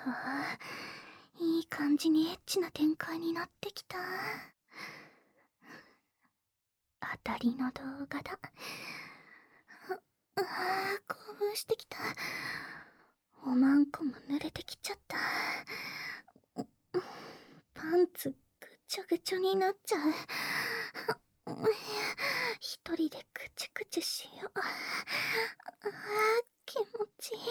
あ、いい感じにエッチな展開になってきた。当たりの動画だ。興奮してきた。おまんこも濡れてきちゃった。パンツぐちょぐちょになっちゃう。一人でくちゅくちゅしよう。気持ちいい。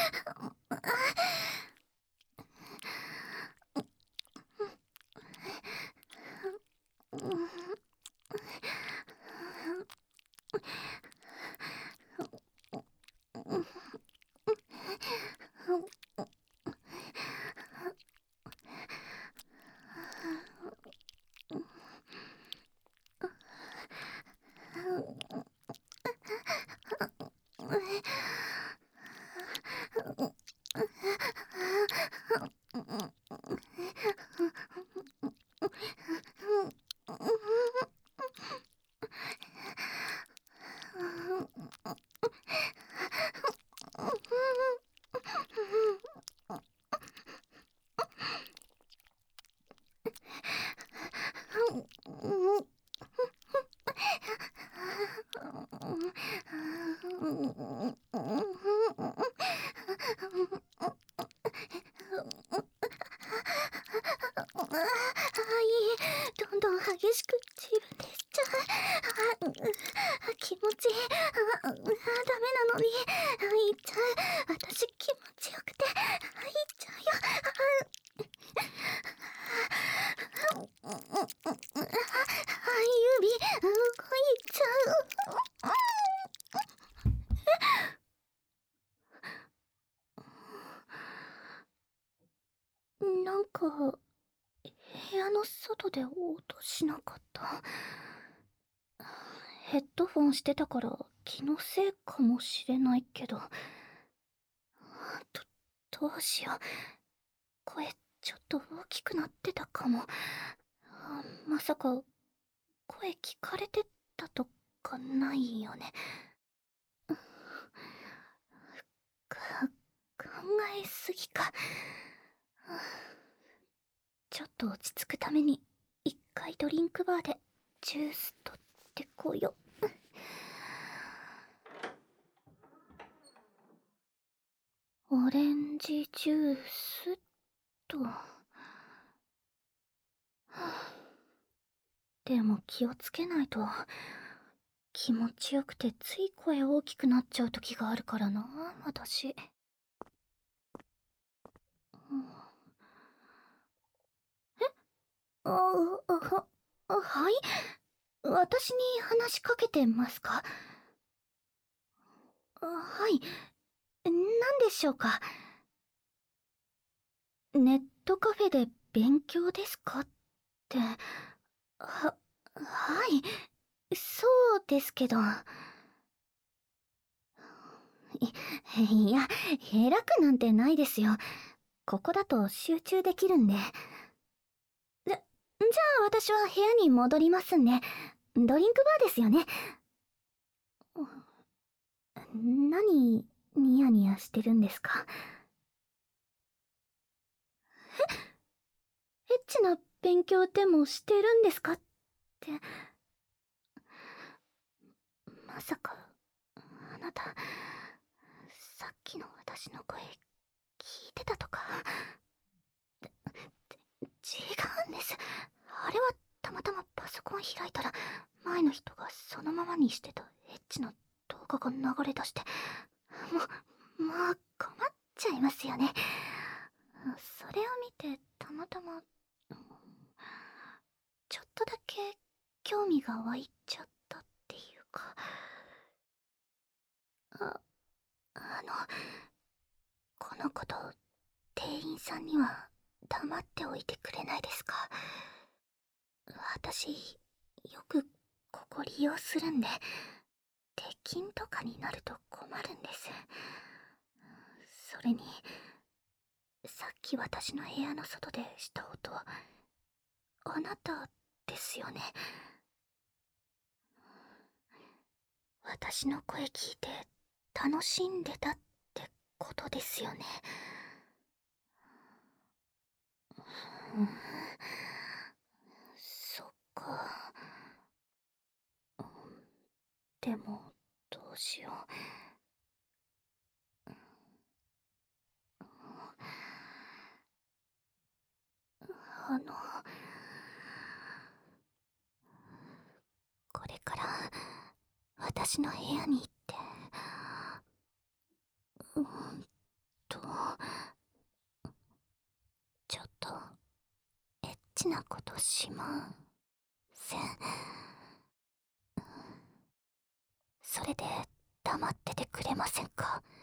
どんどん激しく自分でしちゃう。気持ちいい。ダメなのに。いっちゃう。私気持ちよくて。いっちゃうよ。指動いちゃう。なんか部屋の外で音しなかった。ヘッドフォンしてたから気のせいかもしれないけど。どうしよう。声ちょっと大きくなってたかも。まさか声聞かれてたとかないよね。考えすぎか。ちょっと落ち着くために一回ドリンクバーでジュース取ってこよう。オレンジジュースと。でも気をつけないと。気持ちよくてつい声大きくなっちゃう時があるからな、私。はい？私に話しかけてますか？はい。何でしょうか？ネットカフェで勉強ですかって。はい。そうですけど。いや、偉くなんてないですよ。ここだと集中できるんで。じゃあ私は部屋に戻りますんで。ドリンクバーですよね。何、ニヤニヤしてるんですか？エッチな勉強でもしてるんですかって。まさか、あなた、さっきの私の声、聞いてたとか。違うんです。あれはたまたまパソコン開いたら、前の人がそのままにしてたエッチな動画が流れ出して、もう困っちゃいますよね。それを見てたまたま、ちょっとだけ興味が湧いちゃったっていうか。あの、このこと店員さんには黙っておいてくれないですか？私よくここ利用するんで、鉄筋とかになると困るんです。それにさっき私の部屋の外でした音はあなたですよね？私の声聞いて楽しんでたってことですよね？ うん、そっか。でも、どうしよう。あの、これから私の部屋に行って、と、ちょっとエッチなことしません？それで黙っててくれませんか？